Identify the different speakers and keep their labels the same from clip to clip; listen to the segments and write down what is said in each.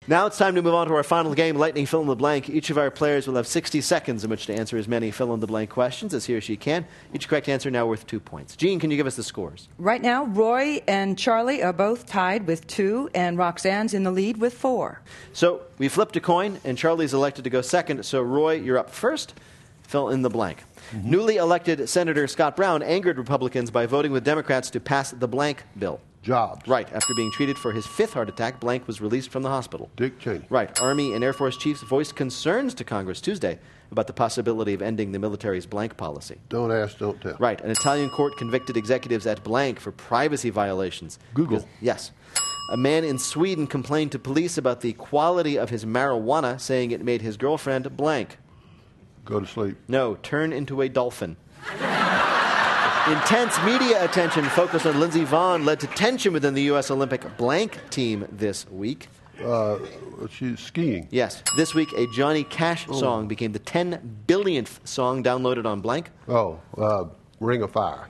Speaker 1: Now it's time to move on to our final game, Lightning Fill in the Blank. Each of our players will have 60 seconds in which to answer as many fill-in-the-blank questions as he or she can. Each correct answer now worth 2 points. Jean, can you give us the scores?
Speaker 2: Right now, Roy and Charlie are both tied with 2, and Roxanne's in the lead with 4.
Speaker 1: So we flipped a coin, and Charlie's elected to go second. So, Roy, you're up first. Fill in the blank. Newly elected Senator Scott Brown angered Republicans by voting with Democrats to pass the blank bill.
Speaker 3: Jobs.
Speaker 1: Right. After being treated for his 5th heart attack, blank was released from the hospital.
Speaker 3: Dick Cheney.
Speaker 1: Right. Army and Air Force chiefs voiced concerns to Congress Tuesday about the possibility of ending the military's blank policy.
Speaker 3: Don't ask, don't tell.
Speaker 1: Right. An Italian court convicted executives at blank for privacy violations.
Speaker 3: Google.
Speaker 1: Yes. A man in Sweden complained to police about the quality of his marijuana, saying it made his girlfriend blank.
Speaker 3: Go to sleep.
Speaker 1: No, turn into a dolphin. Intense media attention focused on Lindsey Vonn led to tension within the U.S. Olympic blank team this week.
Speaker 3: She's skiing.
Speaker 1: Yes. This week, a Johnny Cash song became the 10 billionth song downloaded on blank.
Speaker 3: Ring of Fire.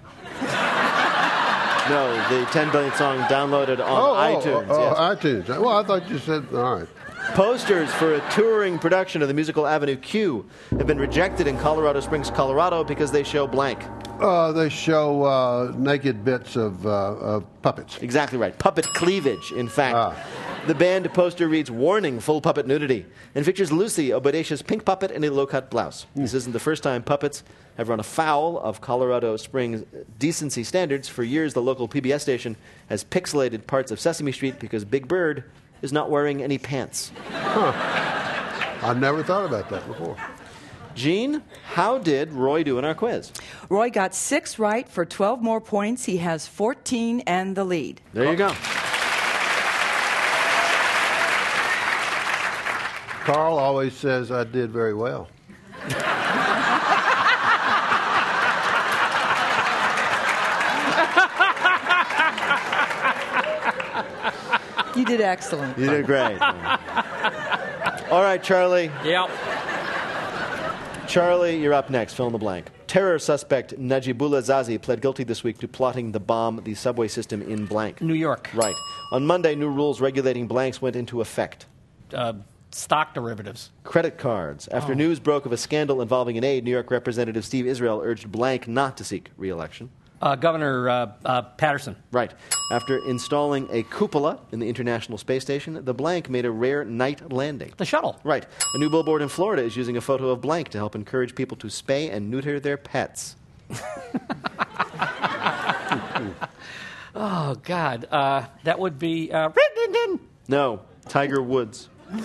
Speaker 1: No, the 10 billionth song downloaded on iTunes. Yes.
Speaker 3: iTunes. Well, I thought you said, all right.
Speaker 1: Posters for a touring production of the musical Avenue Q have been rejected in Colorado Springs, Colorado, because they show blank.
Speaker 3: They show naked bits of puppets.
Speaker 1: Exactly right. Puppet cleavage, in fact. The band poster reads, "Warning, full puppet nudity," and features Lucy, a bodacious pink puppet in a low-cut blouse. This isn't the first time puppets have run afoul of Colorado Springs decency standards. For years, the local PBS station has pixelated parts of Sesame Street because Big Bird is not wearing any pants.
Speaker 3: I never thought about that before.
Speaker 1: Jean, how did Roy do in our quiz?
Speaker 2: Roy got 6 right for 12 more points. He has 14 and the lead.
Speaker 1: There you go.
Speaker 3: Carl always says I did very well.
Speaker 2: You did excellent.
Speaker 1: You did great. All right, Charlie.
Speaker 4: Yep.
Speaker 1: Charlie, you're up next. Fill in the blank. Terror suspect Najibullah Zazi pled guilty this week to plotting to bomb the subway system in blank.
Speaker 4: New York.
Speaker 1: Right. On Monday, new rules regulating blanks went into effect.
Speaker 4: Stock derivatives.
Speaker 1: Credit cards. After news broke of a scandal involving an aide, New York Representative Steve Israel urged blank not to seek re-election.
Speaker 4: Governor Patterson.
Speaker 1: Right. After installing a cupola in the International Space Station, the blank made a rare night landing.
Speaker 4: The shuttle.
Speaker 1: Right. A new billboard in Florida is using a photo of blank to help encourage people to spay and neuter their pets.
Speaker 4: Oh, God. That would be...
Speaker 1: No. Tiger Woods.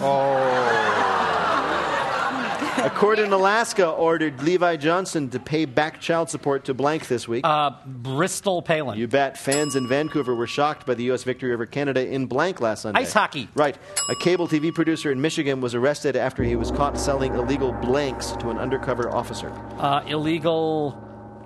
Speaker 1: A court in Alaska ordered Levi Johnson to pay back child support to blank this week.
Speaker 4: Bristol Palin.
Speaker 1: You bet. Fans in Vancouver were shocked by the U.S. victory over Canada in blank last Sunday.
Speaker 4: Ice hockey.
Speaker 1: Right. A cable TV producer in Michigan was arrested after he was caught selling illegal blanks to an undercover officer.
Speaker 4: Illegal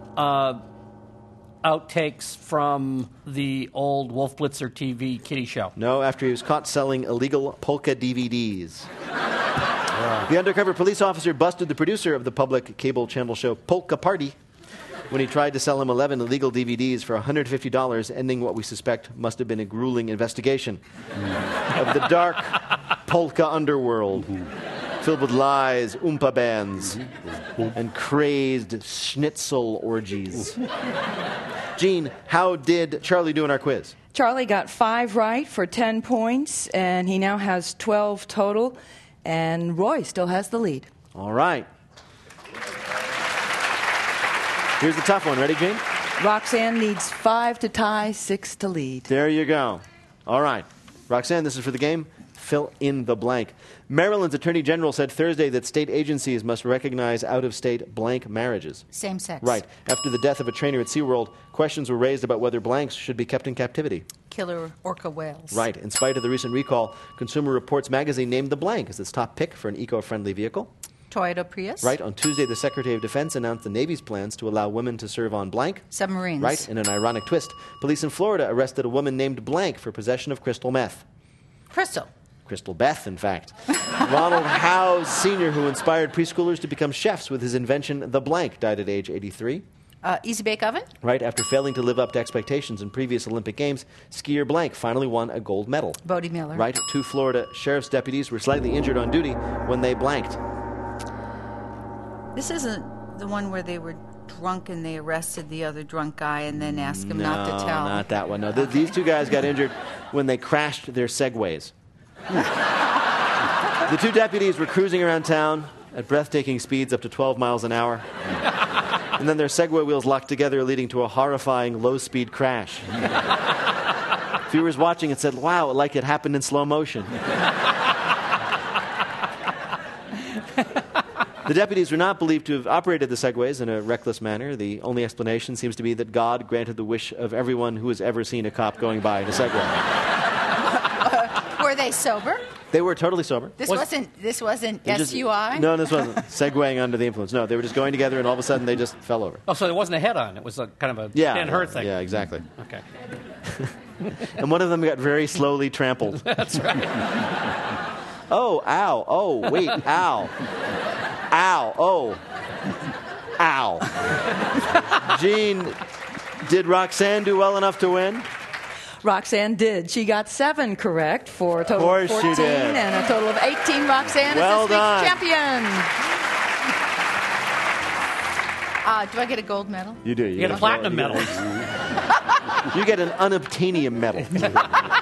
Speaker 4: outtakes from the old Wolf Blitzer TV kiddie show.
Speaker 1: No, after he was caught selling illegal polka DVDs. The undercover police officer busted the producer of the public cable channel show Polka Party when he tried to sell him 11 illegal DVDs for $150, ending what we suspect must have been a grueling investigation of the dark polka underworld, filled with lies, oompa bands, and crazed schnitzel orgies. Jean, how did Charlie do in our quiz?
Speaker 2: Charlie got 5 right for 10 points, and he now has 12 total. And Roy still has the lead.
Speaker 1: All right. Here's the tough one. Ready, Jane?
Speaker 2: Roxanne needs 5 to tie, 6 to lead.
Speaker 1: There you go. All right. Roxanne, this is for the game. Fill in the blank. Maryland's Attorney General said Thursday that state agencies must recognize out-of-state blank marriages.
Speaker 5: Same sex.
Speaker 1: Right. After the death of a trainer at SeaWorld, questions were raised about whether blanks should be kept in captivity.
Speaker 5: Killer orca whales.
Speaker 1: Right. In spite of the recent recall, Consumer Reports magazine named the blank as its top pick for an eco-friendly vehicle.
Speaker 5: Toyota Prius.
Speaker 1: Right. On Tuesday, the Secretary of Defense announced the Navy's plans to allow women to serve on blank.
Speaker 5: Submarines.
Speaker 1: Right. In an ironic twist, police in Florida arrested a woman named blank for possession of crystal meth. Crystal Beth, in fact. Ronald Howes Sr., who inspired preschoolers to become chefs with his invention, the blank, died at age 83.
Speaker 5: Easy Bake Oven?
Speaker 1: Right after failing to live up to expectations in previous Olympic Games, skier blank finally won a gold medal.
Speaker 5: Bodie Miller.
Speaker 1: Right, 2 Florida sheriff's deputies were slightly injured on duty when they blanked.
Speaker 5: This isn't the one where they were drunk and they arrested the other drunk guy and then asked him not to tell.
Speaker 1: No, not that one. No, these 2 guys got injured when they crashed their Segways. The 2 deputies were cruising around town at breathtaking speeds up to 12 miles an hour. And then their Segway wheels locked together, leading to a horrifying low-speed crash. Viewers watching it said, wow, like it happened in slow motion. The deputies were not believed to have operated the Segways in a reckless manner. The only explanation seems to be that God granted the wish of everyone who has ever seen a cop going by in a Segway.
Speaker 5: Were they sober?
Speaker 1: They were totally sober.
Speaker 5: This wasn't
Speaker 1: Just-
Speaker 5: SUI?
Speaker 1: No, this wasn't segwaying under the influence. No, they were just going together, and all of a sudden they just fell over.
Speaker 4: Oh, so it wasn't a head-on. It was a kind of a
Speaker 1: Yeah,
Speaker 4: Ben-Hur thing.
Speaker 1: Yeah, exactly.
Speaker 4: Okay.
Speaker 1: And one of them got very slowly trampled.
Speaker 4: That's right.
Speaker 1: Oh, ow. Oh, wait, ow. Ow. Oh. Ow. Gene, did Roxanne do well enough to win?
Speaker 2: Roxanne did. She got 7 correct for a total
Speaker 1: Of
Speaker 2: of
Speaker 1: course
Speaker 2: 14
Speaker 1: she did.
Speaker 2: and a total of 18. Roxanne
Speaker 1: Well
Speaker 2: is this
Speaker 1: done.
Speaker 2: week's champion.
Speaker 5: Do I get a gold medal?
Speaker 1: You do.
Speaker 4: You get a platinum medal.
Speaker 1: You get an unobtainium medal.